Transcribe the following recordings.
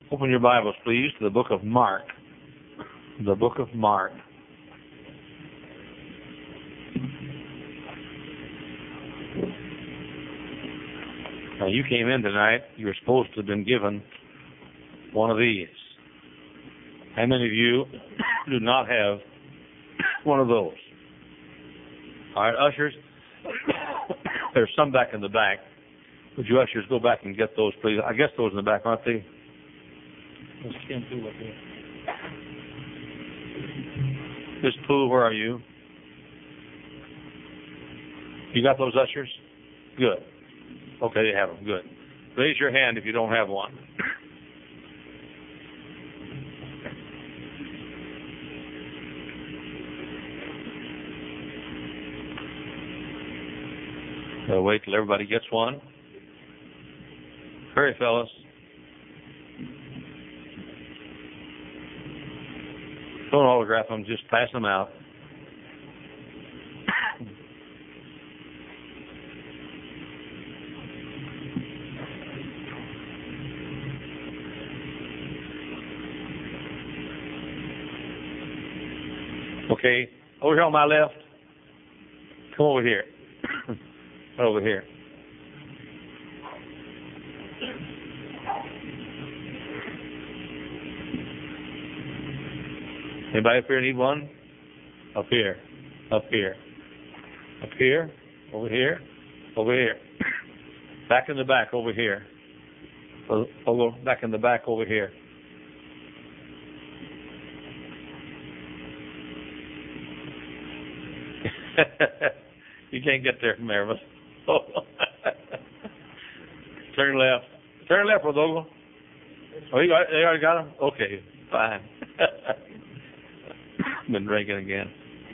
Open your Bibles, please, to the book of Mark. The book of Mark. Now, you came in tonight, you were supposed to have been given one of these. How many of you do not have one of those? All right, ushers, there's some back in the back. Would you ushers go back and get those, please? I guess those in the back, aren't they? There's Kim Poole up here. Miss Poole, where are you? You got those ushers? Good. Okay, they have them. Good. Raise your hand if you don't have one. Wait till everybody gets one. Hurry, fellas. Don't autograph them, just pass them out. Okay, over here on my left. Come over here. Over here. Anybody up here need one? Up here. Up here. Up here. Over here. Over here. Back in the back over here. Back in the back over here. You can't get there from there, but turn left. Turn left, Rodolfo. Oh, you already got them? Okay, fine. Been drinking again.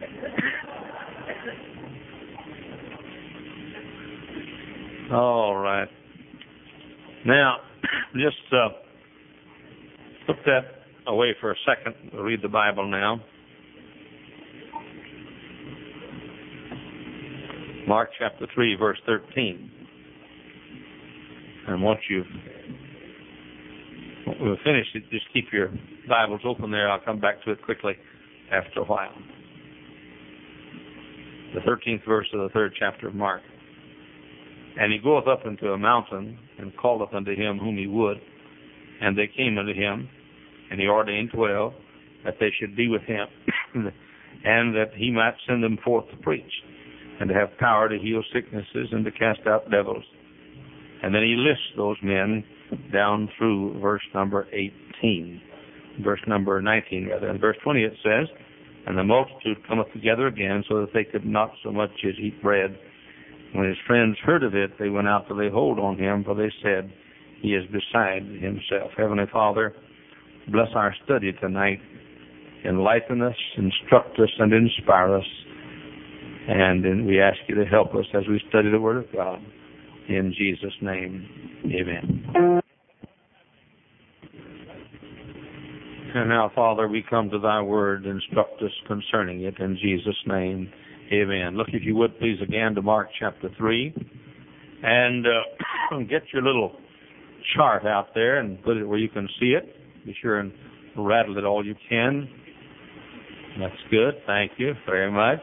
All right. Now, just put that away for a second. We'll read the Bible now. Mark chapter 3, verse 13. And once we'll finish it, just keep your Bibles open there. I'll come back to it quickly after a while. The 13th verse of the 3rd chapter of Mark. And he goeth up into a mountain, and calleth unto him whom he would. And they came unto him, and he ordained 12, that they should be with him, and that he might send them forth to preach, and to have power to heal sicknesses and to cast out devils. And then he lists those men down through verse number 18. Verse number 19, rather. In verse 20 it says, And the multitude cometh together again, so that they could not so much as eat bread. When his friends heard of it, they went out to lay hold on him, for they said, He is beside himself. Heavenly Father, bless our study tonight. Enlighten us, instruct us, and inspire us. And we ask you to help us as we study the Word of God. In Jesus' name, amen. And now, Father, we come to thy Word. Instruct us concerning it. In Jesus' name, amen. Look, if you would, please, again to Mark chapter 3. And get your little chart out there and put it where you can see it. Be sure and rattle it all you can. That's good. Thank you very much.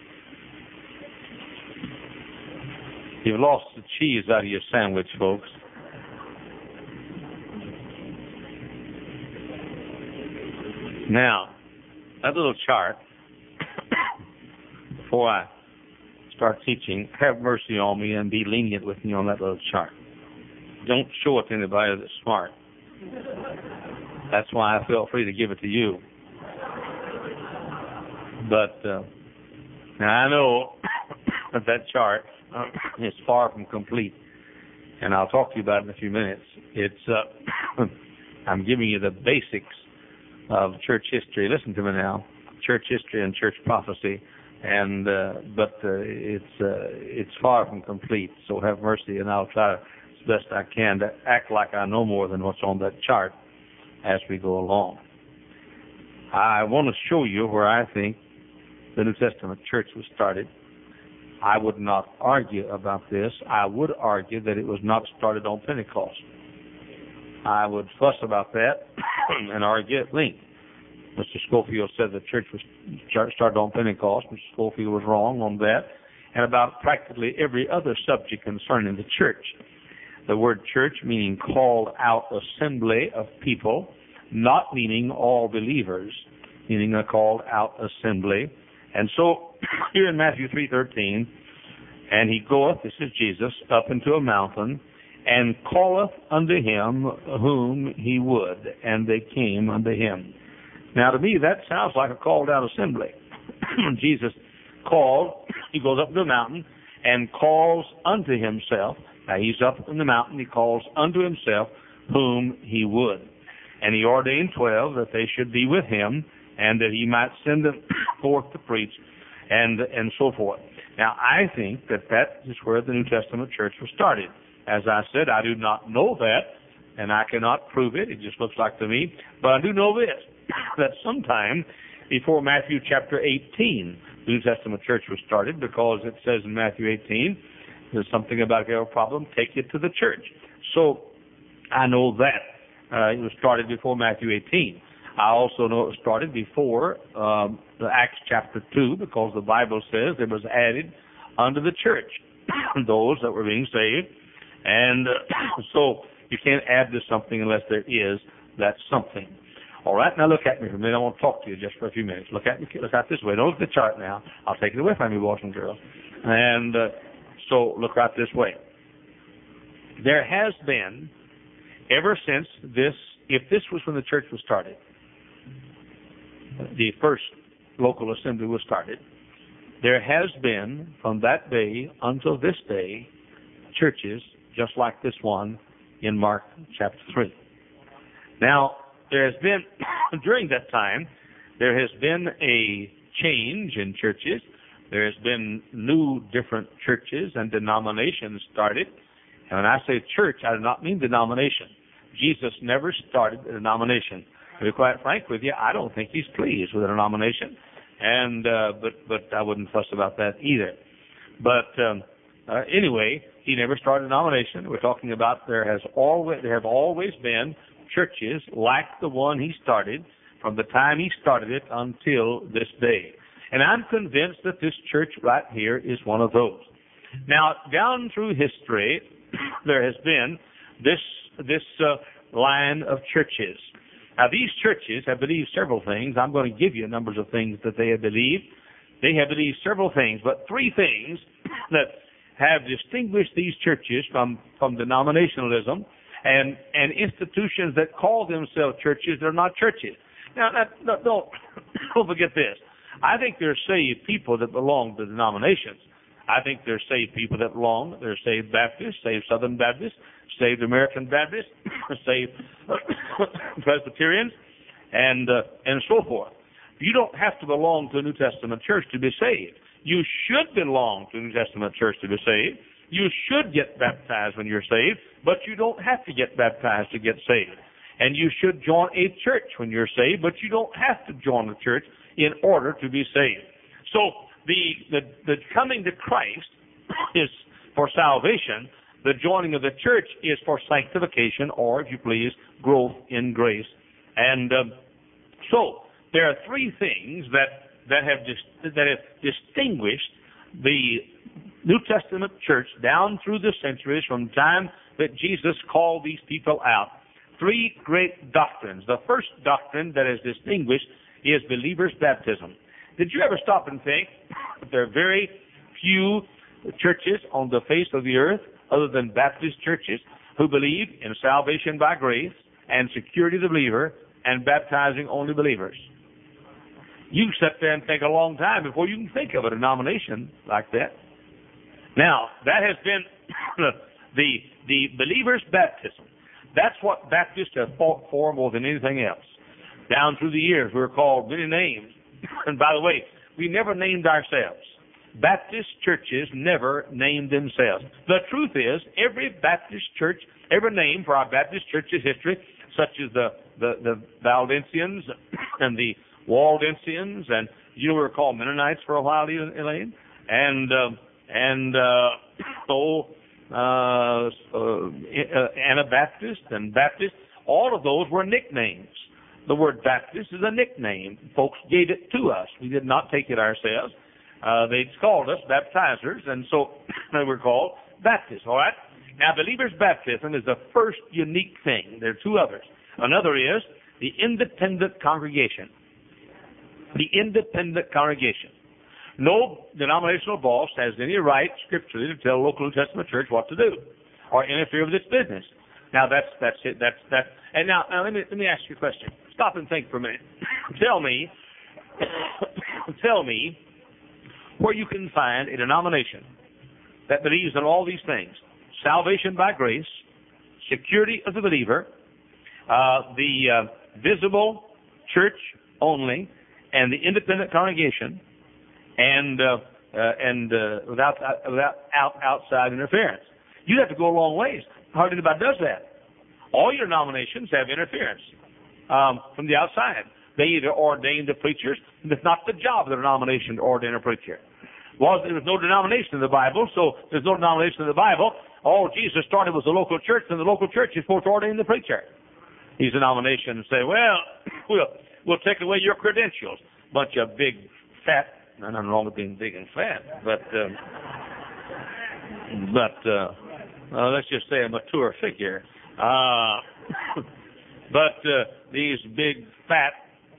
You've lost the cheese out of your sandwich, folks. Now, that little chart, before I start teaching, have mercy on me and be lenient with me on that little chart. Don't show it to anybody that's smart. That's why I feel free to give it to you. But now I know that chart is far from complete, and I'll talk to you about it in a few minutes. It's I'm giving you the basics of church history. Listen to me now, church history and church prophecy, and but it's far from complete. So have mercy, and I'll try as best I can to act like I know more than what's on that chart as we go along. I want to show you where I think the New Testament church was started. I would not argue about this. I would argue that it was not started on Pentecost. I would fuss about that and argue at length. Mr. Schofield said the church was started on Pentecost. Mr. Schofield was wrong on that, and about practically every other subject concerning the church. The word church meaning called out assembly of people, not meaning all believers, meaning a called out assembly. And so here in Matthew 3:13, and he goeth, this is Jesus, up into a mountain, and calleth unto him whom he would, and they came unto him. Now to me that sounds like a called out assembly. Jesus called, he goes up to the mountain and calls unto himself. Now he's up in the mountain, he calls unto himself whom he would. And he ordained 12 that they should be with him, and that he might send them forth to preach, and so forth. Now I think that is where the New Testament church was started. As I said, I do not know that, and I cannot prove it. It just looks like to me. But I do know this, that sometime before Matthew chapter 18, the New Testament church was started, because it says in Matthew 18, there's something about if you have a problem, take it to the church. So I know that it was started before Matthew 18. I also know it was started before the Acts chapter 2, because the Bible says it was added unto the church, those that were being saved. And so you can't add to something unless there is that something. All right, now look at me for a minute. I want to talk to you just for a few minutes. Look at me. Look out this way. Don't look at the chart now. I'll take it away from you, boys and girls. And so look right this way. There has been, ever since this, if this was when the church was started, the first local assembly was started, there has been, from that day until this day, churches just like this one in Mark chapter 3. Now, there has been, during that time, there has been a change in churches. There has been new different churches and denominations started. And when I say church, I do not mean denomination. Jesus never started a denomination. To be quite frank with you, I don't think he's pleased with a denomination. And but I wouldn't fuss about that either. But anyway, he never started a denomination. We're talking about there have always been churches like the one he started from the time he started it until this day. And I'm convinced that this church right here is one of those. Now, down through history, there has been this line of churches. Now, these churches have believed several things. I'm going to give you numbers of things that they have believed. They have believed several things, but three things that have distinguished these churches from denominationalism and institutions that call themselves churches. They're not churches. Now, don't forget this. I think there's saved people that belong to denominations. I think there's saved people that belong. There's saved Baptists, saved Southern Baptists, saved American Baptists, saved Presbyterians, and so forth. You don't have to belong to a New Testament church to be saved. You should belong to a New Testament church to be saved. You should get baptized when you're saved, but you don't have to get baptized to get saved. And you should join a church when you're saved, but you don't have to join a church in order to be saved. So the coming to Christ is for salvation. The joining of the church is for sanctification, or, if you please, growth in grace. And so there are three things that have distinguished the New Testament church down through the centuries from the time that Jesus called these people out. Three great doctrines. The first doctrine that is distinguished is believer's baptism. Did you ever stop and think that there are very few churches on the face of the earth, other than Baptist churches, who believe in salvation by grace and security of the believer and baptizing only believers? You sit there and think a long time before you can think of a denomination like that. Now, that has been the believer's baptism. That's what Baptists have fought for more than anything else. Down through the years, we were called many names. And by the way, we never named ourselves. Baptist churches never named themselves. The truth is, every Baptist church, every name for our Baptist church's history, such as the Valdensians and the Waldensians, and you were called Mennonites for a while, Elaine, Anabaptist and Baptist. all of those were nicknames. The word Baptist is a nickname. Folks gave it to us. We did not take it ourselves. They called us baptizers, and so they were called Baptists, all right? Now, believer's baptism is the first unique thing. There are two others. Another is the independent congregation. The independent congregation. No denominational boss has any right scripturally to tell a local New Testament church what to do or interfere with its business. Now, that's it. That's. And now let me ask you a question. Stop and think for a minute. Tell me where you can find a denomination that believes in all these things: salvation by grace, security of the believer, the visible church only, and the independent congregation, and without outside interference. You have to go a long ways. Hardly anybody does that. All your denominations have interference from the outside. They either ordain the preachers, and it's not the job of the denomination to ordain a preacher. Well, there was no denomination in the Bible, so there's no denomination in the Bible. All Jesus started was the local church, and the local church is supposed to ordain the preacher. These denominations say, well, we'll take away your credentials. Bunch of big, fat, nothing wrong with being big and fat, but let's just say a mature figure. But these big, fat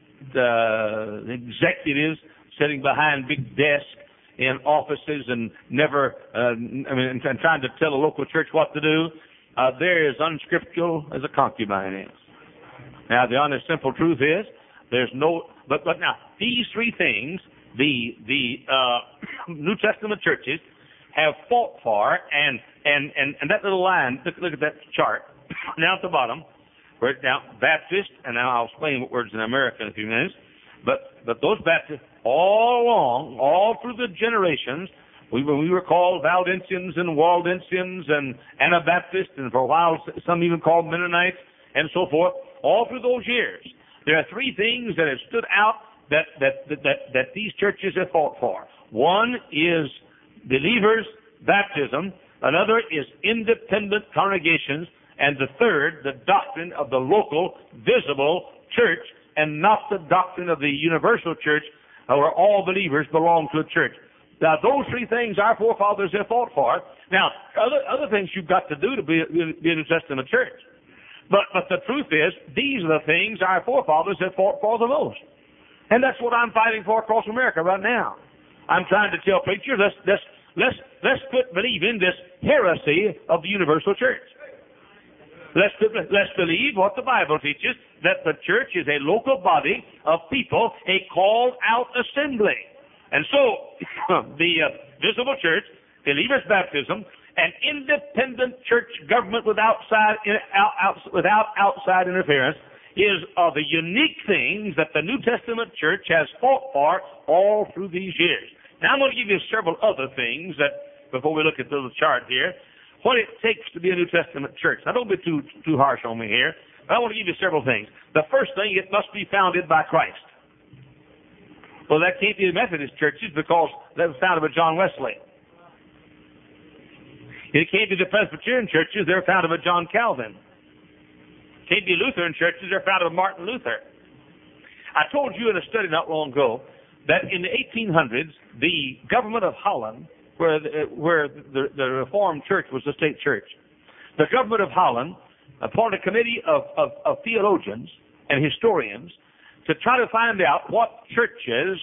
executives sitting behind big desks in offices and never, and trying to tell a local church what to do, they're as unscriptural as a concubine is. Now, the honest, simple truth is, there's no, but now, these three things, the New Testament churches have fought for, and that little line, look at that chart, down at the bottom, where it's down, Baptist, and now I'll explain what words in America in a few minutes, but those Baptists, all along, all through the generations, we were called Valdensians and Waldensians and Anabaptists, and for a while some even called Mennonites, and so forth. All through those years, there are three things that have stood out that these churches have fought for. One is believers' baptism. Another is independent congregations. And the third, the doctrine of the local, visible church, and not the doctrine of the universal church, where all believers belong to a church. Now, those three things our forefathers have fought for. Now, other things you've got to do to be a New Testament church. But the truth is, these are the things our forefathers have fought for the most. And that's what I'm fighting for across America right now. I'm trying to tell preachers, let's quit believing this heresy of the universal church. Let's believe what the Bible teaches, that the church is a local body of people, a called-out assembly. And so, the visible church, believer's baptism, an independent church government without outside interference is the unique things that the New Testament church has fought for all through these years. Now, I'm going to give you several other things that, before we look at the little chart here, what it takes to be a New Testament church. Now, don't be too harsh on me here, but I want to give you several things. The first thing, it must be founded by Christ. Well, that can't be the Methodist churches because that was founded by John Wesley. It can't be the Presbyterian churches, they're founded by John Calvin. It can't be Lutheran churches, they're founded by Martin Luther. I told you in a study not long ago that in the 1800s, the government of Holland, where the Reformed Church was the state church, the government of Holland appointed a committee of theologians and historians to try to find out what churches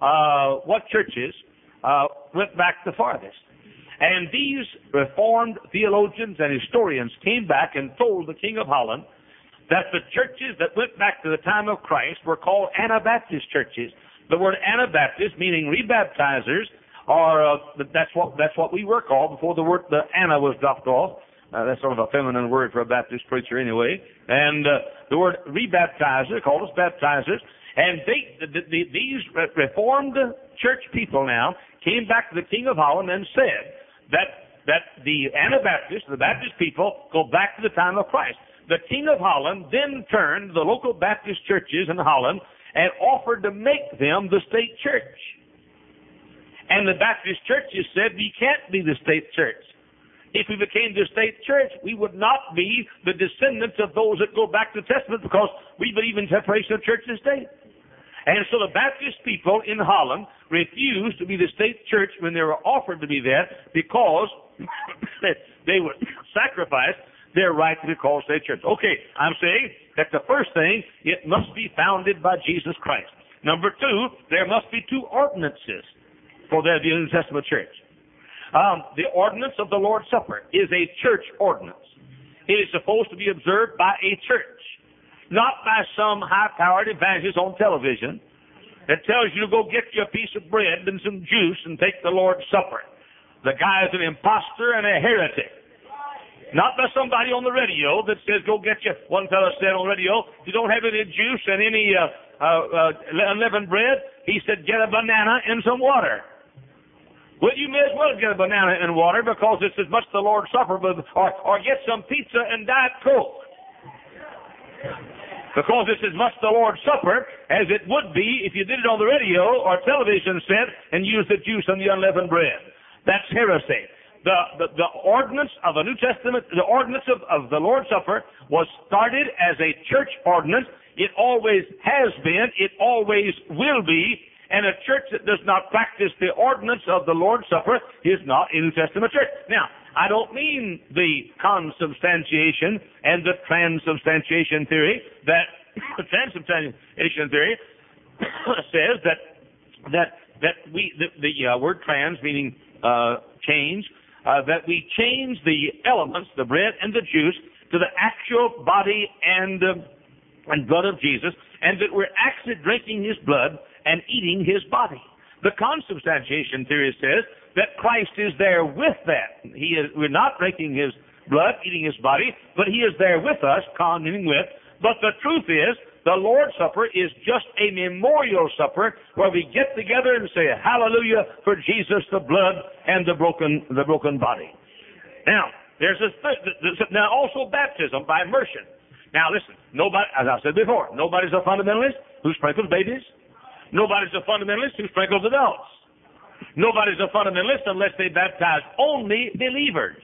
went back the farthest. And these Reformed theologians and historians came back and told the King of Holland that the churches that went back to the time of Christ were called Anabaptist churches. The word Anabaptist, meaning rebaptizers, that's what we were called before the Anna was dropped off. That's sort of a feminine word for a Baptist preacher anyway. And the word rebaptizer called us baptizers. And these Reformed church people now came back to the King of Holland and said that the Anabaptists, the Baptist people, go back to the time of Christ. The King of Holland then turned the local Baptist churches in Holland and offered to make them the state church. And the Baptist churches said, we can't be the state church. if we became the state church, we would not be the descendants of those that go back to the Testament, because we believe in separation of church and state. And so the Baptist people in Holland refused to be the state church when they were offered to be that, because they would sacrifice their right to be called state church. Okay, I'm saying that the first thing, it must be founded by Jesus Christ. Number two, there must be two ordinances for there to be a New Testament church. The ordinance of the Lord's Supper is a church ordinance. It is supposed to be observed by a church, not by some high-powered evangelist on television that tells you to go get you a piece of bread and some juice and take the Lord's Supper. The guy is an imposter and a heretic. Not by somebody on the radio that says, go get you. One fellow said on the radio, you don't have any juice and any unleavened bread. He said, get a banana and some water. Well, you may as well get a banana and water, because it's as much the Lord's Supper, or get some pizza and Diet Coke. Because it's as much the Lord's Supper as it would be if you did it on the radio or television set and used the juice and the unleavened bread. That's heresy. The ordinance of the New Testament, the ordinance of the Lord's Supper was started as a church ordinance. It always has been. It always will be. And a church that does not practice the ordinance of the Lord's Supper is not a New Testament church. Now, I don't mean the consubstantiation and the transubstantiation theory. That the transubstantiation theory says that the word trans, meaning change, that we change the elements, the bread and the juice, to the actual body and blood of Jesus, and that we're actually drinking his blood and eating his body. The consubstantiation theory says that Christ is there with that. We're not drinking his blood, eating his body, but he is there with us, meaning with. But the truth is, the Lord's Supper is just a memorial supper where we get together and say, hallelujah for Jesus, the blood, and the broken body. Now, there's now also baptism by immersion. Now listen, nobody, as I said before, nobody's a fundamentalist who sprinkles babies. Nobody's a fundamentalist who sprinkles adults. Nobody's a fundamentalist unless they baptize only believers.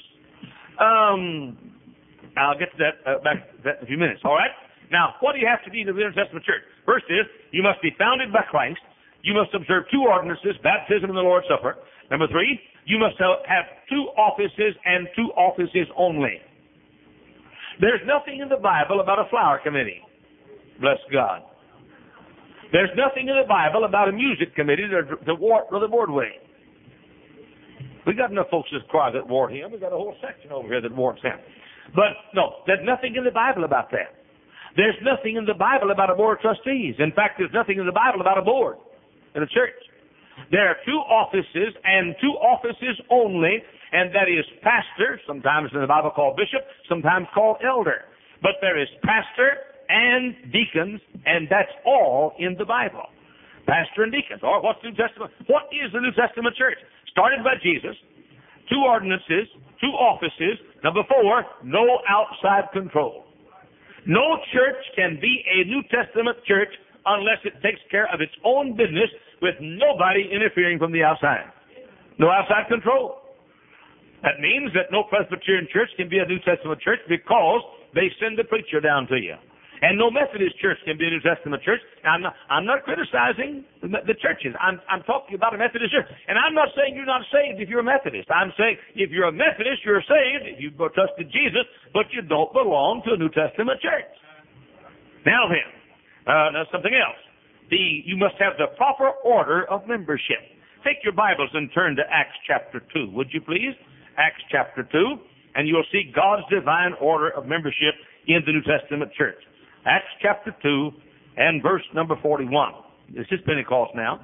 I'll get to that back in a few minutes, all right? Now, what do you have to be in the New Testament church? First is, you must be founded by Christ. You must observe two ordinances, baptism and the Lord's Supper. Number three, you must have two offices and two offices only. There's nothing in the Bible about a flower committee. Bless God. There's nothing in the Bible about a music committee to ward Brother Wardway. We got enough folks in this choir that ward him. We got a whole section over here that wards him. But no, there's nothing in the Bible about that. There's nothing in the Bible about a board of trustees. In fact, there's nothing in the Bible about a board in a church. There are two offices and two offices only, and that is pastor, sometimes in the Bible called bishop, sometimes called elder. But there is pastor and deacons, and that's all in the Bible. Pastor and deacons. Or what's the New Testament? What is the New Testament church? Started by Jesus, two ordinances, two offices. Number four, no outside control. No church can be a New Testament church unless it takes care of its own business with nobody interfering from the outside. No outside control. That means that no Presbyterian church can be a New Testament church because they send the preacher down to you. And no Methodist church can be a New Testament church. I'm not criticizing the churches. I'm talking about a Methodist church. And I'm not saying you're not saved if you're a Methodist. I'm saying if you're a Methodist, you're saved if you've trusted Jesus, but you don't belong to a New Testament church. Now then, now something else. You must have the proper order of membership. Take your Bibles and turn to Acts chapter 2, would you please? Acts chapter 2, and you'll see God's divine order of membership in the New Testament church. Acts chapter 2 and verse number 41. This is Pentecost now.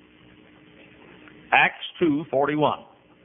Acts 2:41.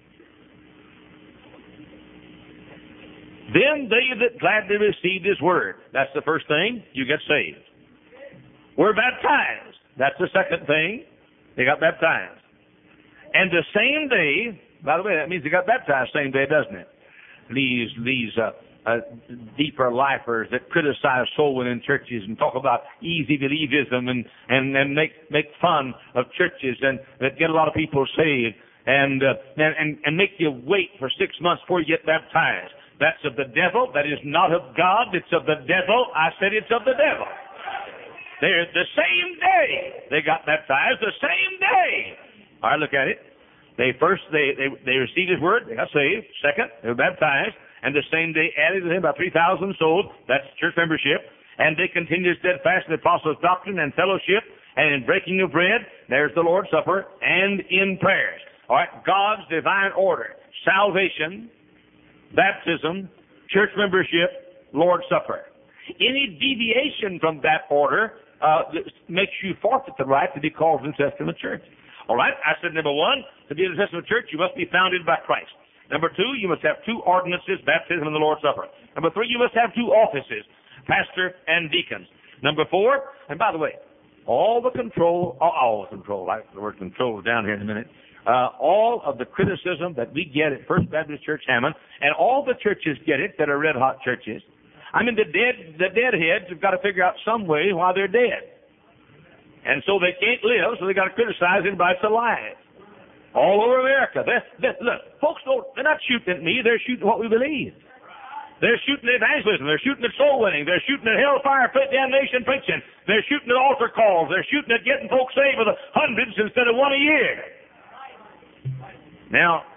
Then they that gladly received his word. That's the first thing. You get saved. Were baptized. That's the second thing. They got baptized. And the same day, by the way, that means they got baptized same day, doesn't it? These deeper lifers that criticize soul winning churches and talk about easy believism and make fun of churches and that get a lot of people saved and make you wait for 6 months before you get baptized. That's of the devil. That is not of God. It's of the devil. I said it's of the devil. They're the same day they got baptized, the same day. All right, look at it. They received his word, they got saved. Second, they were baptized, and the same day added to them about 3,000 souls. That's church membership. And they continued steadfast in the apostles' doctrine and fellowship, and in breaking of bread, there's the Lord's Supper, and in prayers. All right, God's divine order: salvation, baptism, church membership, Lord's Supper. Any deviation from that order makes you forfeit the right to be called a New Testament church. All right, I said, number one, to be a New Testament church, you must be founded by Christ. Number two, you must have two ordinances, baptism and the Lord's Supper. Number three, you must have two offices, pastor and deacons. Number four, and by the way, all the control, I the word control down here in a minute, all of the criticism that we get at First Baptist Church Hammond, and all the churches get it that are red-hot churches. I mean, the deadheads have got to figure out some way why they're dead. And so they can't live, so they got to criticize anybody that's alive. All over America. Look, folks they're not shooting at me, they're shooting what we believe. They're shooting at evangelism, they're shooting at soul winning, they're shooting at hellfire, damnation preaching, they're shooting at altar calls, they're shooting at getting folks saved with hundreds instead of one a year. Now,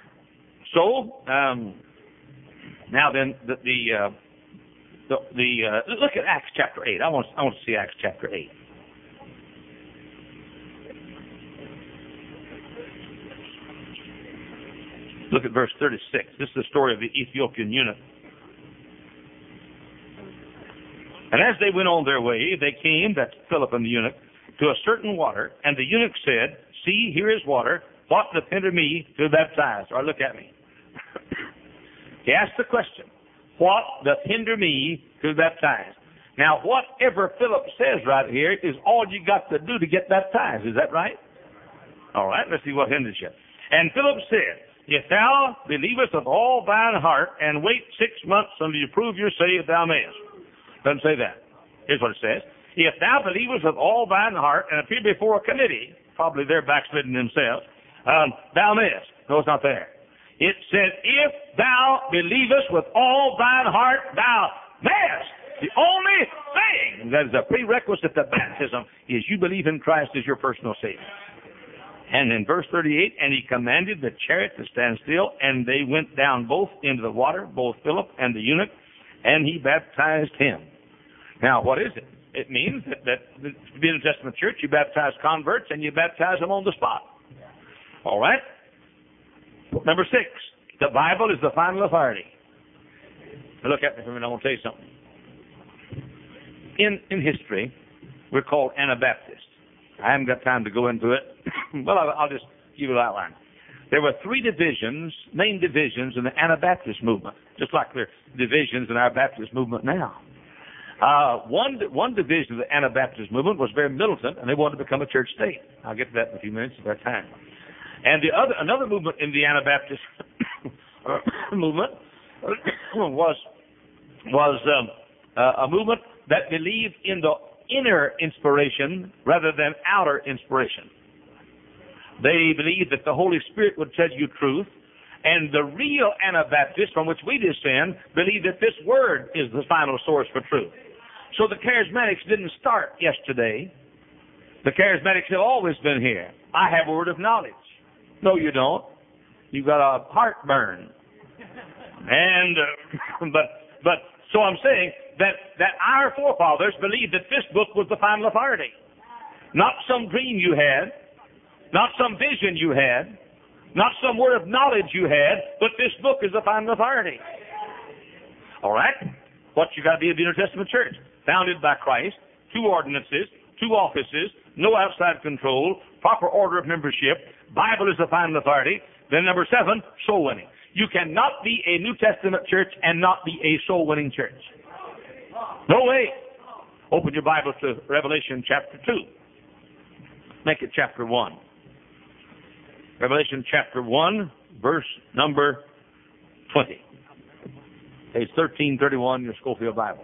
look at Acts chapter 8. I want to see Acts chapter 8. Look at verse 36. This is the story of the Ethiopian eunuch. And as they went on their way, they came, that's Philip and the eunuch, to a certain water, and the eunuch said, "See, here is water. What doth hinder me to be baptized?" Or look at me. He asked the question, what doth hinder me to be baptized? Now, whatever Philip says right here is all you got to do to get baptized. Is that right? All right, let's see what hinders you. And Philip said, "If thou believest with all thine heart, and wait 6 months until you prove you're saved, thou mayest." Doesn't say that. Here's what it says. "If thou believest with all thine heart, and appear before a committee," probably they're backslidden themselves, "thou mayest." No, it's not there. It says, "If thou believest with all thine heart, thou mayest." The only thing that is a prerequisite to baptism is you believe in Christ as your personal Savior. And in verse 38, "And he commanded the chariot to stand still, and they went down both into the water, both Philip and the eunuch, and he baptized him." Now, what is it? It means that to be in a New Testament church, you baptize converts, and you baptize them on the spot. All right? Number 6, the Bible is the final authority. Now look at me for a minute, I want to tell you something. In history, we're called Anabaptists. I haven't got time to go into it. Well, I'll just give you an outline. There were 3 divisions, main divisions in the Anabaptist movement, just like there are divisions in our Baptist movement now. One division of the Anabaptist movement was very militant, and they wanted to become a church state. I'll get to that in a few minutes if I have time. And another movement in the Anabaptist movement was a movement that believed in the inner inspiration rather than outer inspiration. They believed that the Holy Spirit would tell you truth, and the real Anabaptists, from which we descend, believe that this Word is the final source for truth. So the Charismatics didn't start yesterday. The Charismatics have always been here. I have a word of knowledge. No, you don't. You've got a heartburn. And but so I'm saying that our forefathers believed that this book was the final authority. Not some dream you had, not some vision you had, not some word of knowledge you had, but this book is the final authority. All right? What you got to be a New Testament church. Founded by Christ, 2 ordinances, 2 offices, no outside control, proper order of membership, Bible is the final authority. Then number 7, soul winning. You cannot be a New Testament church and not be a soul winning church. No way. Open your Bible to Revelation chapter 2. Make it chapter 1. Revelation chapter 1, verse number 20. Page 1331 in your Schofield Bible.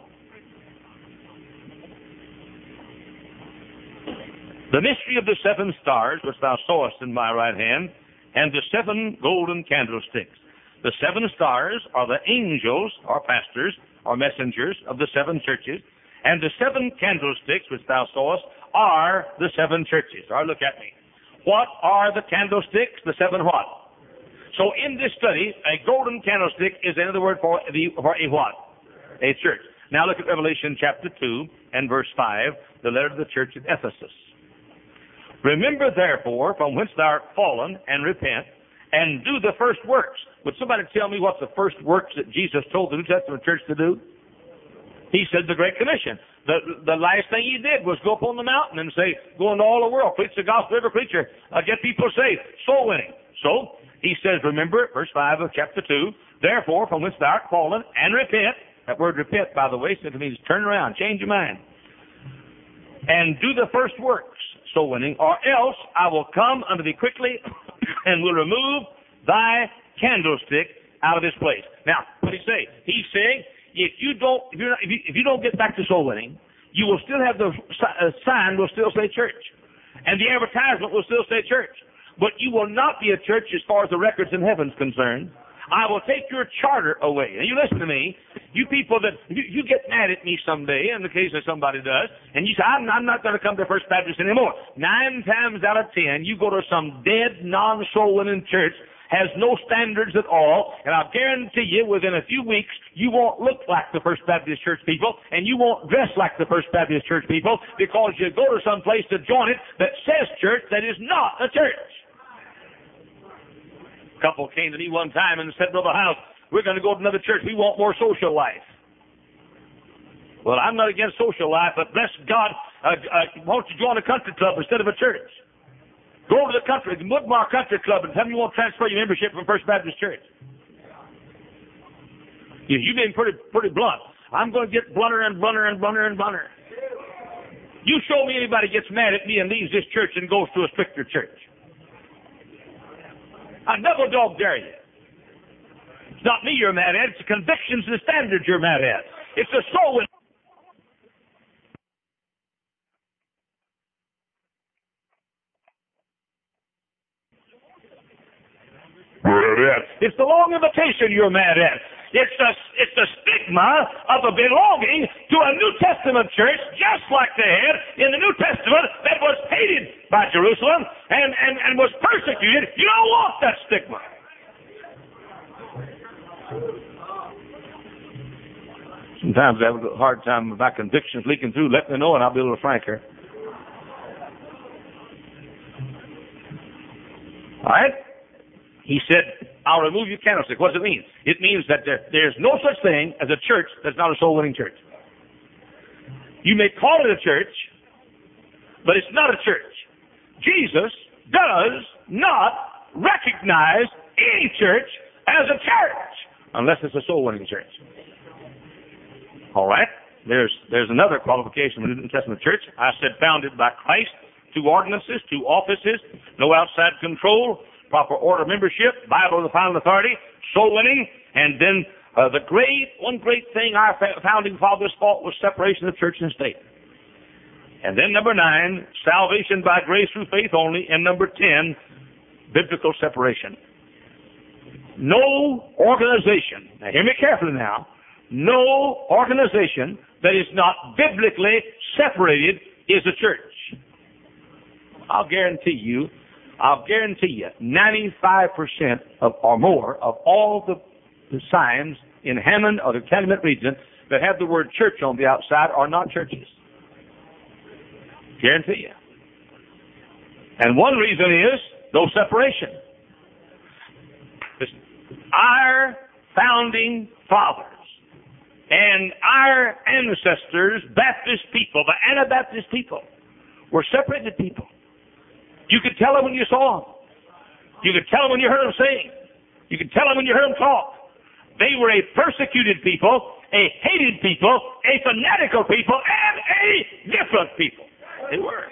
"The mystery of the 7 stars, which thou sawest in my right hand, and the 7 golden candlesticks. The 7 stars are the angels, or pastors, or messengers of the 7 churches, and the 7 candlesticks which thou sawest are the 7 churches. All right, look at me. What are the candlesticks? The 7 what? So in this study, a golden candlestick is another word for a what? A church. Now look at Revelation chapter 2 and verse 5, the letter to the church at Ephesus. Remember therefore from whence thou art fallen, and repent, and do the first works. Would somebody tell me what's the first works that Jesus told the New Testament church to do? He said the Great Commission. The last thing he did was go up on the mountain and say, go into all the world, preach the gospel to every creature, get people saved, soul winning. So he says, remember, verse 5 of chapter 2, therefore from whence thou art fallen, and repent. That word repent, by the way, simply means turn around, change your mind. And do the first works, soul winning, or else I will come unto thee quickly and will remove thy candlestick out of this place. Now, what did he say? He's saying, if you don't get back to soul winning, you will still have the sign will still say church, and the advertisement will still say church, but you will not be a church as far as the records in heaven's concerned. I will take your charter away. Now, you listen to me. You people that, you get mad at me someday, in the case that somebody does, and you say, I'm not going to come to First Baptist anymore. 9 times out of 10, you go to some dead, non-soul winning church, has no standards at all, and I'll guarantee you, within a few weeks, you won't look like the First Baptist Church people, and you won't dress like the First Baptist Church people, because you go to some place to join it that says church that is not a church. A couple came to me one time and said, Brother House, we're going to go to another church. We want more social life. Well, I'm not against social life, but bless God, why don't you join a country club instead of a church? Go to the country, Woodmar Country Club, and tell me you won't transfer your membership from First Baptist Church. You've been pretty blunt. I'm going to get blunter and blunter and blunter and blunter. You show me anybody gets mad at me and leaves this church and goes to a stricter church. I double dog dare you. It's not me you're mad at. It's the convictions and the standards you're mad at. It's the soul. It's the long invitation you're mad at. It's the stigma of a belonging to a New Testament church, just like they had in the New Testament, that was hated by Jerusalem and was persecuted. You don't want that stigma. Sometimes I have a hard time with my convictions leaking through. Let me know, and I'll be a little franker. All right? He said, I'll remove your candlestick. What does it mean? It means that there's no such thing as a church that's not a soul-winning church. You may call it a church, but it's not a church. Jesus does not recognize any church as a church unless it's a soul-winning church. All right? There's another qualification of the New Testament church. I said founded by Christ, 2 ordinances, 2 offices, no outside control, proper order of membership, Bible the final authority, soul winning, and then one great thing our founding fathers fought was separation of church and state. And then number 9, salvation by grace through faith only, and number 10, biblical separation. No organization, now hear me carefully now, no organization that is not biblically separated is a church. I'll guarantee you, 95% or more of all the signs in Hammond or the Calumet region that have the word church on the outside are not churches. Guarantee you. And one reason is no separation. Listen, our founding fathers and our ancestors, Baptist people, the Anabaptist people, were separated people. You could tell them when you saw them. You could tell them when you heard them sing. You could tell them when you heard them talk. They were a persecuted people, a hated people, a fanatical people, and a different people. They were.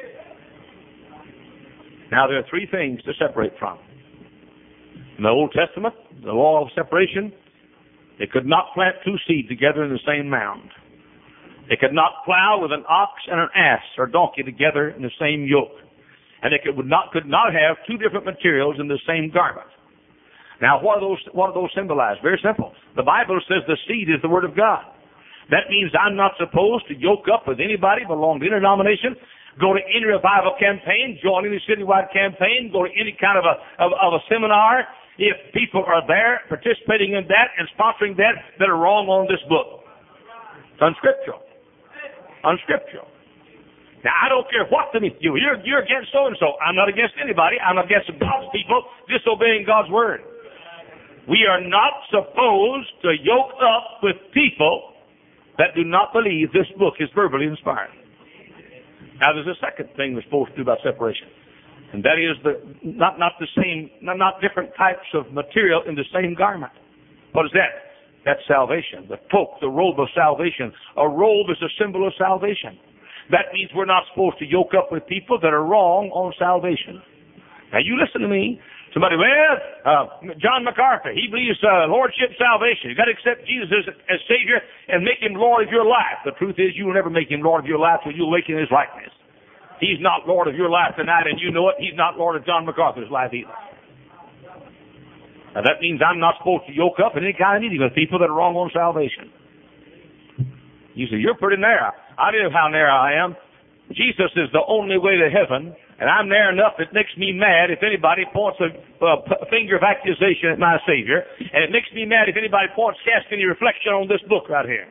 Now there are 3 things to separate from. In the Old Testament, the law of separation, they could not plant 2 seed together in the same mound. They could not plow with an ox and an ass or donkey together in the same yoke. And they could not have two different materials in the same garment. Now, what do those symbolize? Very simple. The Bible says the seed is the Word of God. That means I'm not supposed to yoke up with anybody, belong to any denomination, go to any revival campaign, join any citywide campaign, go to any kind of a seminar, if people are there participating in that and sponsoring that are wrong on this book. It's unscriptural. Unscriptural. Now, I don't care what you're against so-and-so. I'm not against anybody. I'm against God's people disobeying God's Word. We are not supposed to yoke up with people that do not believe this book is verbally inspired. Now, there's a second thing we're supposed to do about separation, and that is not different types of material in the same garment. What is that? That's salvation. The cloak, the robe of salvation. A robe is a symbol of salvation. That means we're not supposed to yoke up with people that are wrong on salvation. Now, you listen to me. Somebody, John MacArthur, he believes lordship salvation. You've got to accept Jesus as Savior and make Him Lord of your life. The truth is, you will never make Him Lord of your life till you awaken His likeness. He's not Lord of your life tonight, and you know it. He's not Lord of John MacArthur's life either. Now, that means I'm not supposed to yoke up in any kind of meeting with people that are wrong on salvation. You say, you're pretty narrow. I know how narrow I am. Jesus is the only way to heaven. And I'm there enough it makes me mad if anybody points a finger of accusation at my Savior. And it makes me mad if anybody casts any reflection on this book right here.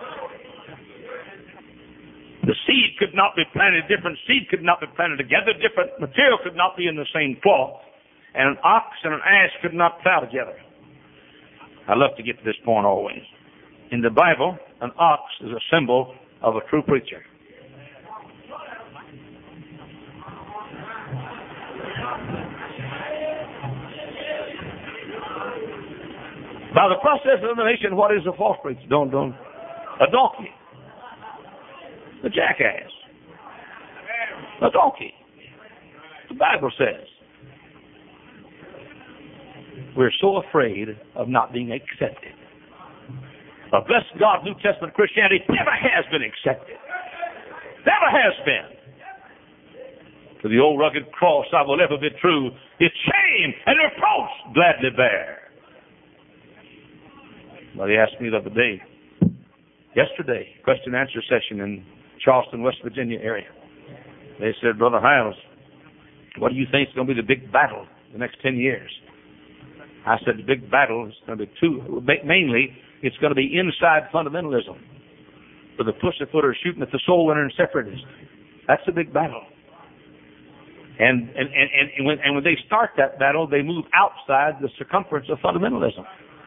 The seed could not be planted, different seed could not be planted together, different material could not be in the same cloth. And an ox and an ass could not plow together. I love to get to this point always. In the Bible, an ox is a symbol of a true preacher. By the process of elimination, what is a false preacher? A donkey. A jackass. A donkey. The Bible says. We're so afraid of not being accepted. But bless God, New Testament Christianity never has been accepted. Never has been. To the old rugged cross I will ever be true. Its shame and reproach gladly bear. Somebody asked me the other day, yesterday, question and answer session in Charleston, West Virginia area. They said, Brother Hiles, what do you think is going to be the big battle in the next 10 years? I said, the big battle is going to be two. Mainly, it's going to be inside fundamentalism. For the pussyfooters shooting at the soul winner and separatists. That's the big battle. And when they start that battle, they move outside the circumference of fundamentalism.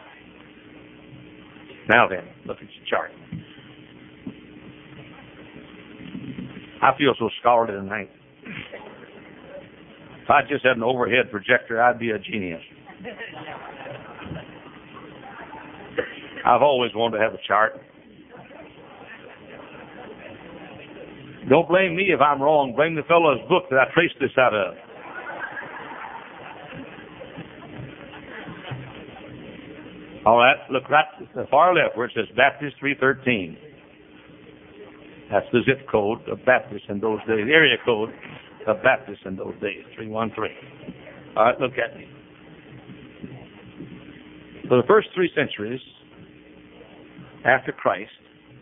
Now then, look at your chart. I feel so scholarly tonight. If I just had an overhead projector, I'd be a genius. I've always wanted to have a chart. Don't blame me if I'm wrong. Blame the fellow's book that I traced this out of. All right, look right to the far left where it says Baptist 313. That's the zip code of Baptists in those days, the area code of Baptists in those days, 313. All right, look at me. For the first 3 centuries after Christ,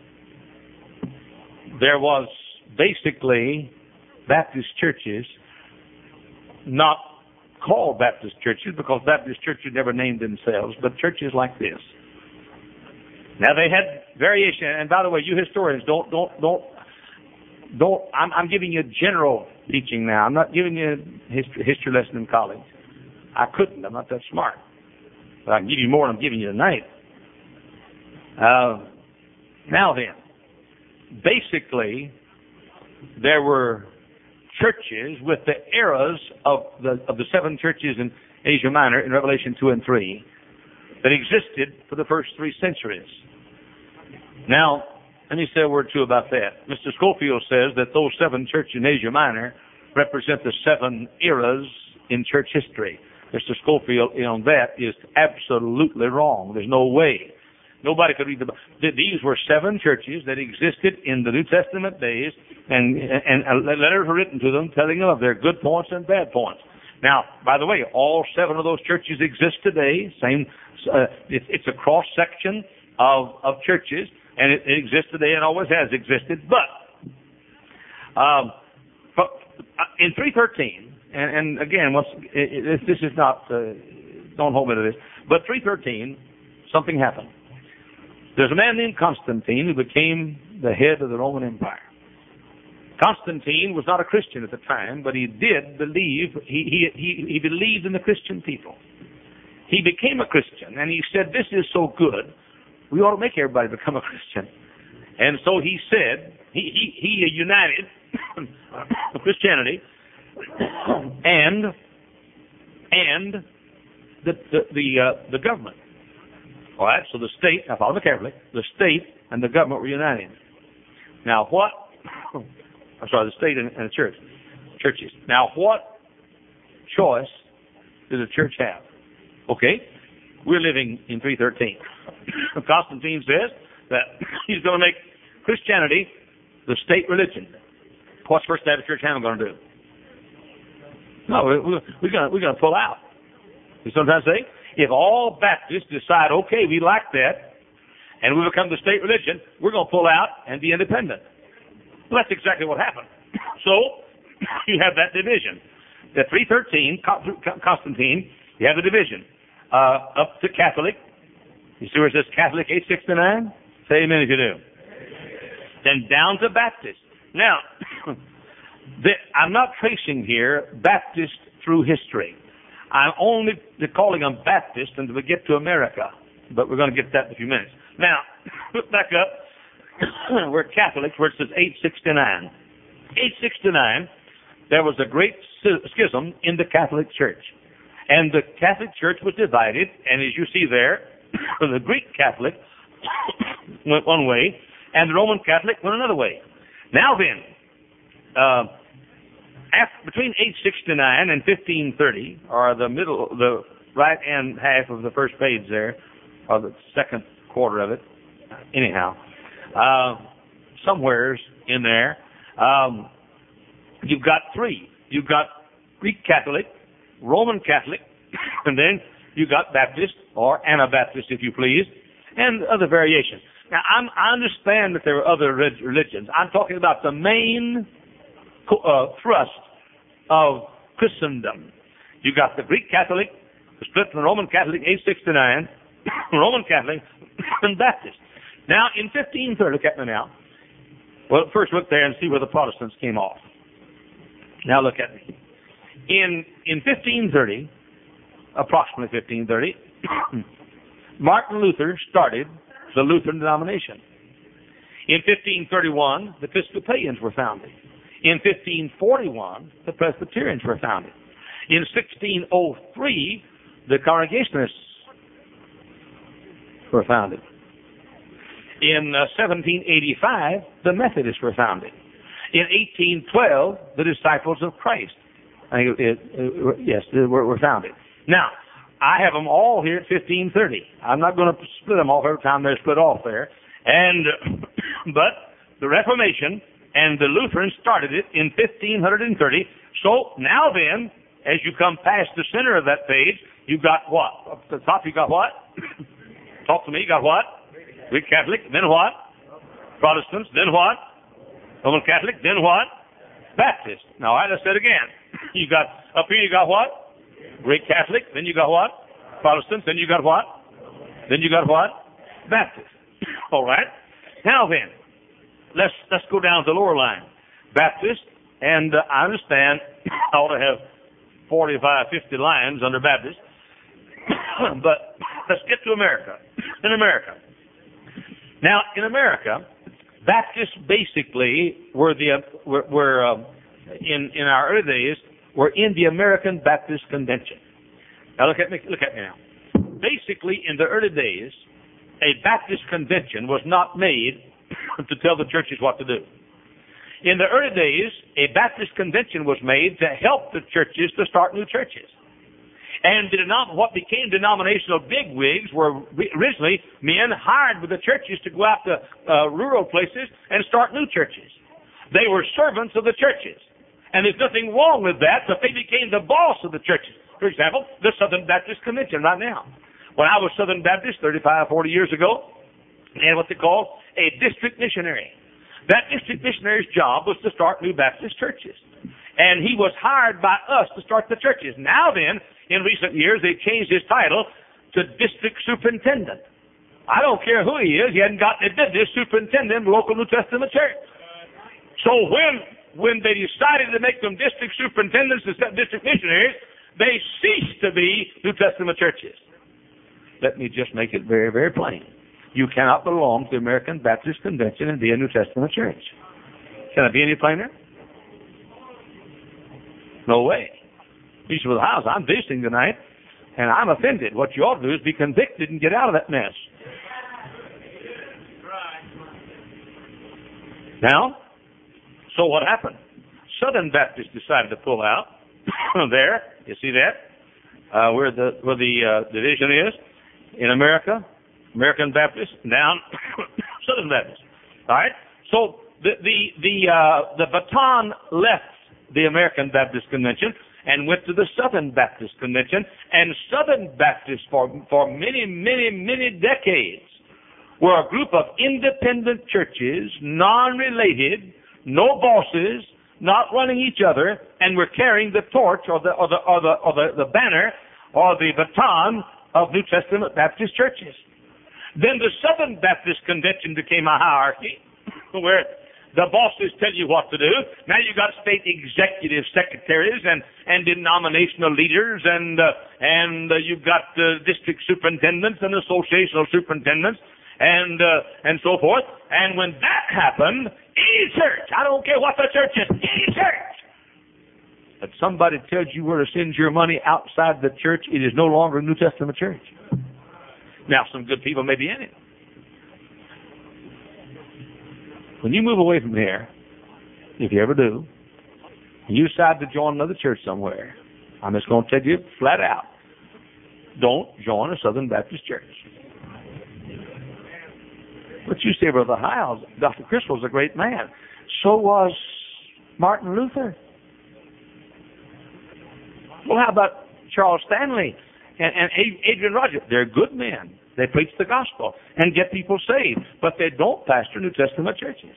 there was basically Baptist churches, not called Baptist churches because Baptist churches never named themselves, but churches like this. Now they had variation, and by the way, you historians don't. I'm giving you general teaching now. I'm not giving you a history lesson in college. I couldn't. I'm not that smart. But I can give you more than I'm giving you tonight. Now then, basically, there were churches with the eras of the 7 churches in Asia Minor in Revelation 2 and 3 that existed for the first 3 centuries. Now, let me say a word or two about that. Mr. Schofield says that those 7 churches in Asia Minor represent the 7 eras in church history. Mr. Schofield on that is absolutely wrong. There's no way Nobody could read the Bible. These were 7 churches that existed in the New Testament days, and letters were written to them telling them of their good points and bad points. Now, by the way, all 7 of those churches exist today. It's a cross section of churches, and it exists today and always has existed. But in 313, and again, this is not. Don't hold me to this. But 313, something happened. There's a man named Constantine who became the head of the Roman Empire. Constantine was not a Christian at the time, but he did believe, he believed in the Christian people. He became a Christian, and he said, this is so good, we ought to make everybody become a Christian. And so he said, he united Christianity and the government. All right, so the state, now follow me carefully, the state and the government were united. Now the state and the churches. Now what choice does the church have? Okay, we're living in 313. Constantine says that he's going to make Christianity the state religion. What's First Baptist Church Hammond going to do? No, we're going to pull out. You sometimes say, if all Baptists decide, okay, we like that, and we become the state religion, we're going to pull out and be independent. Well, that's exactly what happened. So, you have that division. The 313, Constantine, you have the division. Up to Catholic. You see where it says Catholic 869? Say amen if you do. Then down to Baptist. Now, I'm not tracing here Baptist through history. I'm only calling them Baptist until we get to America. But we're going to get that in a few minutes. Now, look back up. We're Catholics, where it says 869. 869, there was a great schism in the Catholic Church. And the Catholic Church was divided, and as you see there, the Greek Catholic went one way, and the Roman Catholic went another way. Now then, between 869 and 1530, or the right-hand half of the first page there, or the second quarter of it, anyhow, somewheres in there, you've got 3. You've got Greek Catholic, Roman Catholic, and then you got Baptist, or Anabaptist, if you please, and other variations. Now, I understand that there are other religions. I'm talking about the main thrust of Christendom. You got the Greek Catholic, the split from the Roman Catholic, 869, Roman Catholic, and Baptist. Now, in 1530, look at me now. Well, first look there and see where the Protestants came off. Now look at me. In 1530, approximately 1530, Martin Luther started the Lutheran denomination. In 1531, the Episcopalians were founded. In 1541, the Presbyterians were founded. In 1603, the Congregationalists were founded. In 1785, the Methodists were founded. In 1812, the Disciples of Christ, were founded. Now, I have them all here at 1530. I'm not going to split them off every time they're split off there. But the Reformation and the Lutherans started it in 1530. So now then, as you come past the center of that page, you've got what? Up at the top, you got what? Talk to me. You got what? Greek Catholic. Then what? Protestants. Then what? Roman Catholic. Then what? Baptist. Now, I just said again. You got, up here you got what? Greek Catholic. Then you got what? Protestants. Then you got what? Then you got what? Baptist. All right. Now then, let's go down to the lower line. Baptist, and I understand I ought to have 45, 50 lines under Baptist. But let's get to America. In America. Now, in America, Baptists basically were in our early days were in the American Baptist Convention. Now look at me now. Basically, in the early days, a Baptist convention was not made to tell the churches what to do. In the early days, a Baptist convention was made to help the churches to start new churches. And what became denominational bigwigs were originally men hired with the churches to go out to rural places and start new churches. They were servants of the churches. And there's nothing wrong with that, but they became the boss of the churches. For example, the Southern Baptist Convention right now. When I was Southern Baptist 35, 40 years ago, they had what they call a district missionary. That district missionary's job was to start new Baptist churches. And he was hired by us to start the churches. Now then, in recent years, they've changed his title to district superintendent. I don't care who he is. He hadn't gotten a business superintendent in the local New Testament church. So when they decided to make them district superintendents instead of district missionaries, they ceased to be New Testament churches. Let me just make it very, very plain. You cannot belong to the American Baptist Convention and be a New Testament church. Can it be any plainer? No way. Peace with the house. I'm visiting tonight, and I'm offended. What you ought to do is be convicted and get out of that mess. Now, so what happened? Southern Baptists decided to pull out. There, you see that? Where the division is in America, American Baptist, down Southern Baptist. All right. So the baton left the American Baptist Convention and went to the Southern Baptist Convention. And Southern Baptists for many, many, many decades were a group of independent churches, non-related, no bosses, not running each other, and were carrying the torch or the banner or the baton of New Testament Baptist churches. Then the Southern Baptist Convention became a hierarchy where the bosses tell you what to do. Now you've got state executive secretaries and denominational leaders, and you've got district superintendents and associational superintendents, and so forth. And when that happened, any church, I don't care what the church is, any church, if somebody tells you where to send your money outside the church, it is no longer a New Testament church. Now, some good people may be in it. When you move away from here, if you ever do, and you decide to join another church somewhere, I'm just going to tell you flat out, don't join a Southern Baptist church. But you say, Brother Hiles, Dr. Criswell was a great man. So was Martin Luther. Well, how about Charles Stanley and Adrian Rogers? They're good men. They preach the gospel and get people saved, but they don't pastor New Testament churches.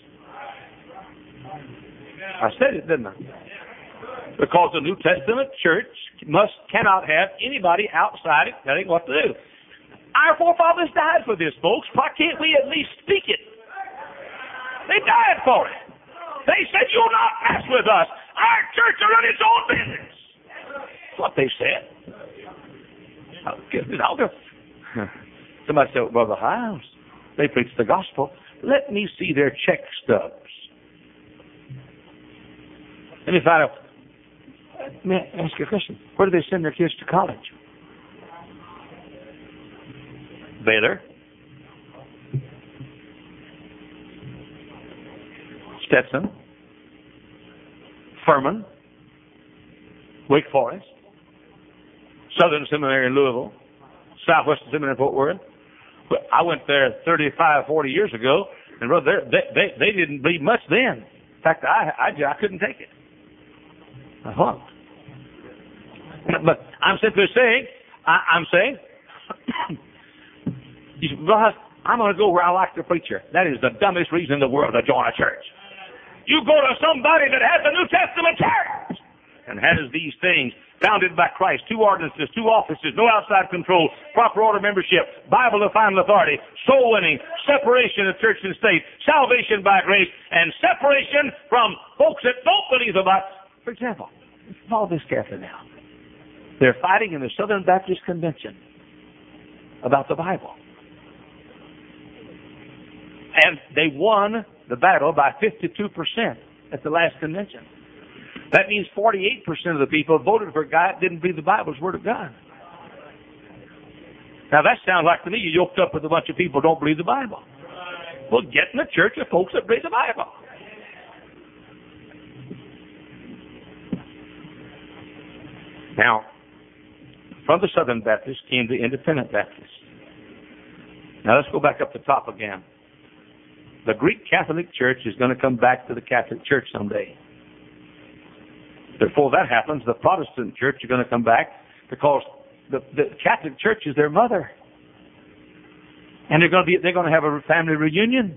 I said it, didn't I? Because the New Testament church cannot have anybody outside it telling what to do. Our forefathers died for this, folks. Why can't we at least speak it? They died for it. They said, "You'll not mess with us. Our church will run its own business." That's what they said. Somebody said, "Well, Brother Hiles, they preach the gospel. Let me see their check stubs. Let me find out." May I ask you a question? Where do they send their kids to college? Baylor, Stetson, Furman, Wake Forest, Southern Seminary in Louisville, Southwestern Seminary in Fort Worth. I went there 35, 40 years ago, and brother, they didn't believe much then. In fact, I couldn't take it. I flunked. But I'm simply saying, you say, "Well, I'm going to go where I like the preacher." That is the dumbest reason in the world to join a church. You go to somebody that has a New Testament church and has these things founded by Christ, 2 ordinances, 2 offices, no outside control, proper order membership, Bible of final authority, soul winning, separation of church and state, salvation by grace, and separation from folks that don't believe about. For example, follow this carefully now. They're fighting in the Southern Baptist Convention about the Bible. And they won the battle by 52% at the last convention. That means 48% of the people voted for a guy that didn't believe the Bible's Word of God. Now that sounds like to me you yoked up with a bunch of people who don't believe the Bible. Well, get in the church of folks that believe the Bible. Now, from the Southern Baptists came the Independent Baptists. Now let's go back up the top again. The Greek Catholic Church is going to come back to the Catholic Church someday. Before that happens, the Protestant Church is going to come back because the Catholic Church is their mother. And they're going to have a family reunion.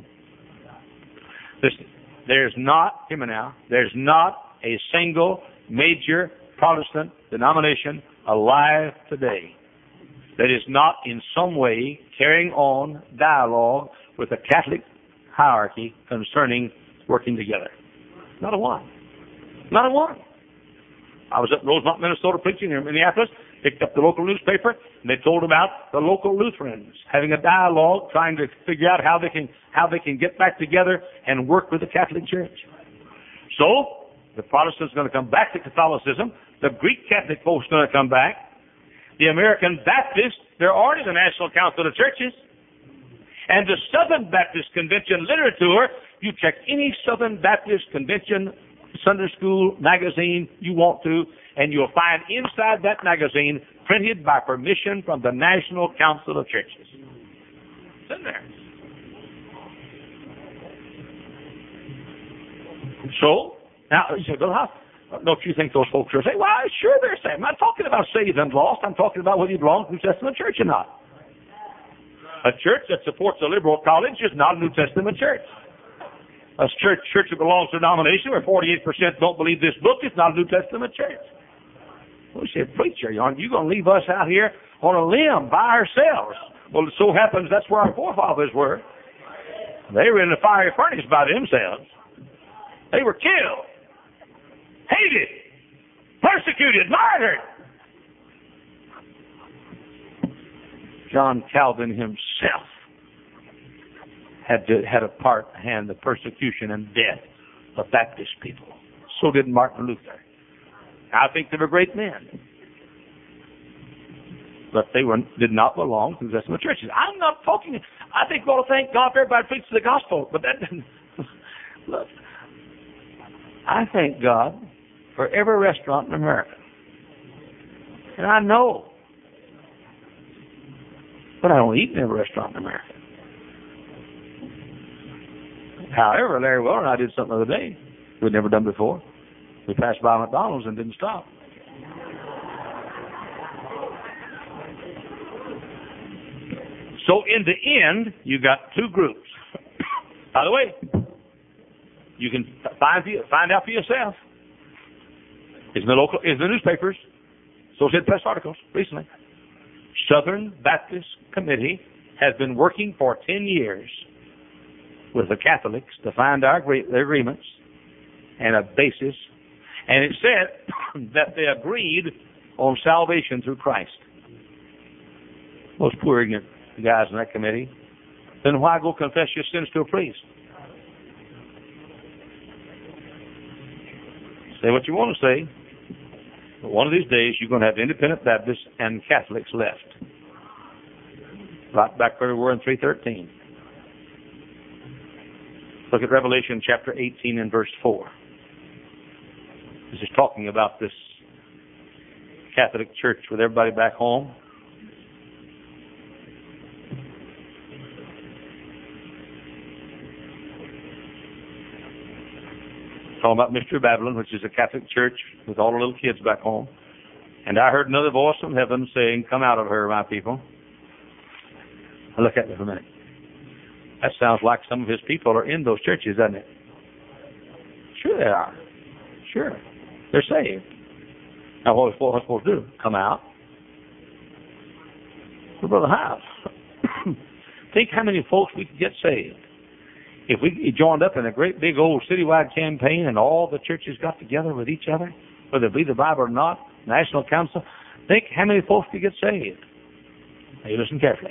There's not, hear me now, there's not a single major Protestant denomination alive today that is not in some way carrying on dialogue with the Catholic hierarchy concerning working together. Not a one. Not a one. I was up in Rosemont, Minnesota, preaching in Minneapolis, picked up the local newspaper, and they told about the local Lutherans having a dialogue, trying to figure out how they can get back together and work with the Catholic Church. So, the Protestants are going to come back to Catholicism. The Greek Catholic folks are going to come back. The American Baptists, they're already the National Council of Churches. And the Southern Baptist Convention literature, you check any Southern Baptist Convention Sunday school magazine you want to, and you'll find inside that magazine, printed by permission from the National Council of Churches. It's in there. So, now, you say, well, how don't you think those folks are saying, well, sure they're saved. I'm not talking about saved and lost. I'm talking about whether you belong to the New Testament church or not. A church that supports a liberal college is not a New Testament church. A church that belongs to a denomination where 48% don't believe this book is not a New Testament church. Well, you say, preacher, aren't you going to leave us out here on a limb by ourselves? Well, it so happens that's where our forefathers were. They were in the fiery furnace by themselves. They were killed, hated, persecuted, martyred. John Calvin himself had a part in the persecution and death of Baptist people. So did Martin Luther. I think they were great men, but they did not belong to the Testament churches. I'm not talking. I think we ought to thank God for everybody preaches the gospel, but that doesn't. Look, I thank God for every restaurant in America, and I know, but I don't eat in every restaurant in America. However, Larry Weller and I did something the other day we'd never done before. We passed by McDonald's and didn't stop. So in the end, you got two groups. By the way, you can find out for yourself. It's in the newspapers. Associated Press articles recently. Southern Baptist Committee has been working for 10 years with the Catholics to find their agreements and a basis. And it said that they agreed on salvation through Christ. Those poor ignorant guys in that committee. Then why go confess your sins to a priest? Say what you want to say. But one of these days you're going to have independent Baptists and Catholics left. Right back where we were in 3:13. Look at Revelation chapter 18 and verse 4. This is talking about this Catholic Church with everybody back home. Talking about Mystery Babylon, which is a Catholic church with all the little kids back home. And I heard another voice from heaven saying, "Come out of her, my people." Now look at me for a minute. That sounds like some of his people are in those churches, doesn't it? Sure they are. Sure. They're saved. Now what are we supposed to do? Come out? Well, Brother House, think how many folks we could get saved. If we joined up in a great big old citywide campaign and all the churches got together with each other, whether it be the Bible or not, National Council, think how many folks could get saved. Now you listen carefully.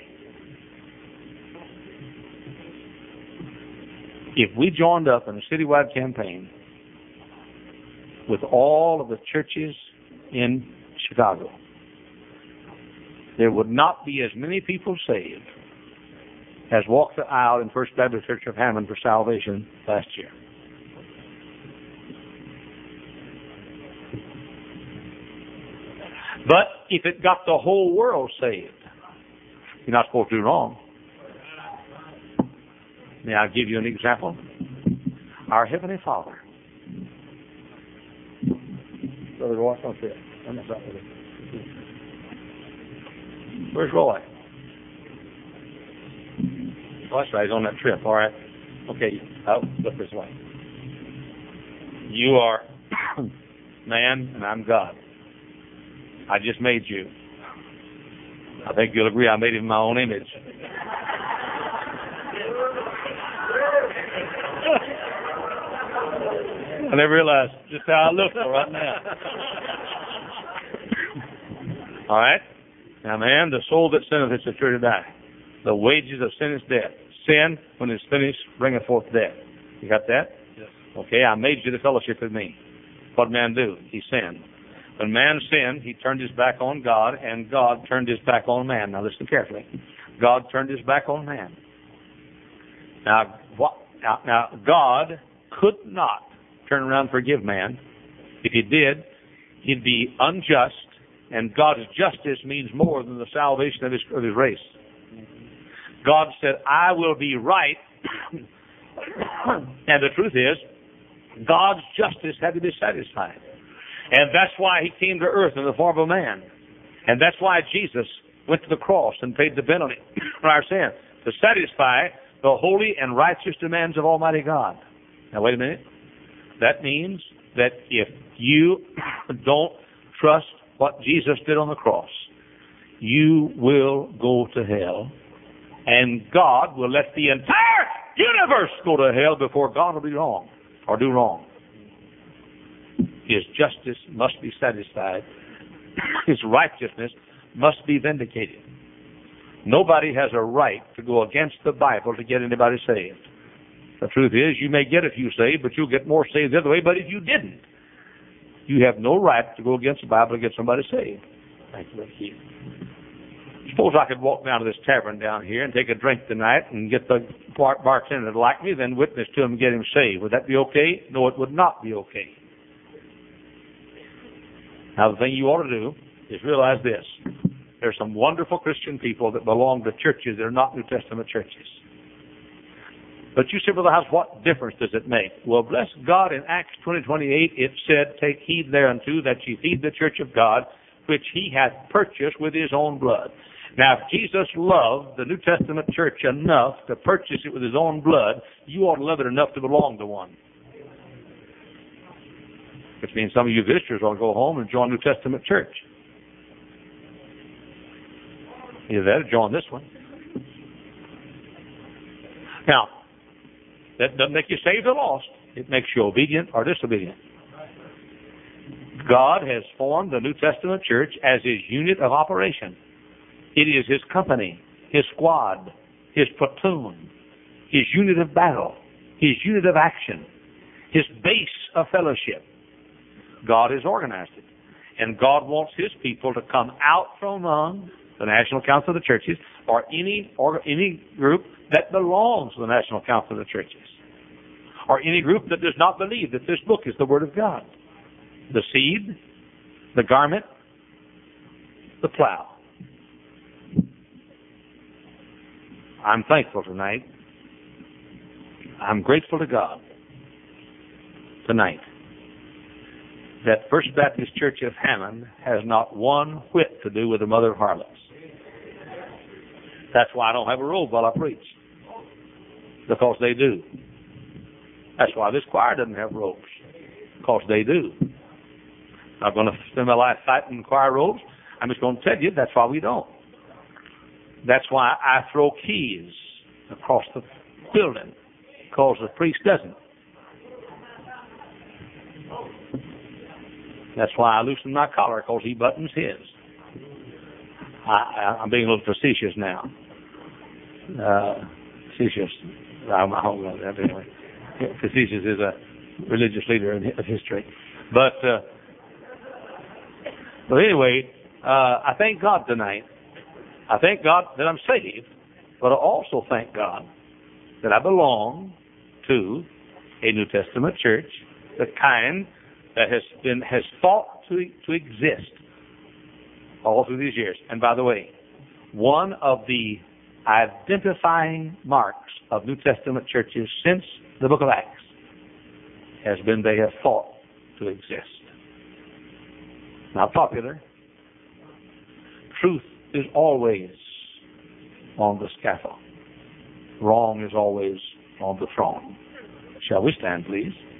If we joined up in a citywide campaign with all of the churches in Chicago, there would not be as many people saved as walked the aisle in First Baptist Church of Hammond for salvation last year. But if it got the whole world saved, you're not supposed to do wrong. May I give you an example? Our Heavenly Father. Brother Roy, don't sit. Where's Roy? Oh, that's right. He's on that trip. All right. Okay. Oh, look this way. You are man, and I'm God. I just made you. I think you'll agree I made him in my own image. I never realized just how I look right now. All right? Now, man, the soul that sinneth is sure to die. The wages of sin is death. Sin, when it's finished, bringeth forth death. You got that? Yes. Okay, I made you to fellowship with me. What did man do? He sinned. When man sinned, he turned his back on God, and God turned his back on man. Now, listen carefully. God turned his back on man. Now, God could not turn around and forgive man. If he did, he'd be unjust, and God's justice means more than the salvation of his race. God said, I will be right, and the truth is, God's justice had to be satisfied. And that's why he came to earth in the form of a man. And that's why Jesus went to the cross and paid the penalty for our sin, to satisfy the holy and righteous demands of Almighty God. Now, wait a minute. That means that if you don't trust what Jesus did on the cross, you will go to hell, and God will let the entire universe go to hell before God will be wrong or do wrong. His justice must be satisfied. His righteousness must be vindicated. Nobody has a right to go against the Bible to get anybody saved. The truth is, you may get a few saved, but you'll get more saved the other way. But if you didn't, you have no right to go against the Bible to get somebody saved. Thank you, Keith. Suppose I could walk down to this tavern down here and take a drink tonight and get the bartender to like me, then witness to him and get him saved. Would that be okay? No, it would not be okay. Now, the thing you ought to do is realize this. There's some wonderful Christian people that belong to churches that are not New Testament churches. But you say, Brother House, what difference does it make? Well, bless God, in Acts 20:28, it said, take heed thereunto that ye feed the church of God, which he hath purchased with his own blood. Now, if Jesus loved the New Testament church enough to purchase it with his own blood, you ought to love it enough to belong to one. Which means some of you visitors ought to go home and join New Testament church. Either that or join this one. Now, that doesn't make you saved or lost. It makes you obedient or disobedient. God has formed the New Testament church as his unit of operation. It is his company, his squad, his platoon, his unit of battle, his unit of action, his base of fellowship. God has organized it. And God wants his people to come out from among the National Council of the Churches or any group that belongs to the National Council of the Churches, or any group that does not believe that this book is the Word of God. The seed, the garment, the plow. I'm thankful tonight. I'm grateful to God tonight that First Baptist Church of Hammond has not one whit to do with the mother of harlots. That's why I don't have a robe while I preach. Because they do. That's why this choir doesn't have robes. Because they do. I'm going to spend my life fighting choir robes. I'm just going to tell you that's why we don't. That's why I throw keys across the building. Because the priest doesn't. That's why I loosen my collar, because he buttons his. I'm being a little facetious now. Facetious. Anyway. Facetious is a religious leader of history. But anyway, I thank God tonight. I thank God that I'm saved, but I also thank God that I belong to a New Testament church, the kind that has fought to exist all through these years. And by the way, one of the identifying marks of New Testament churches since the book of Acts has been they have fought to exist. Not popular. Truth is always on the scaffold. Wrong is always on the throne. Shall we stand, please?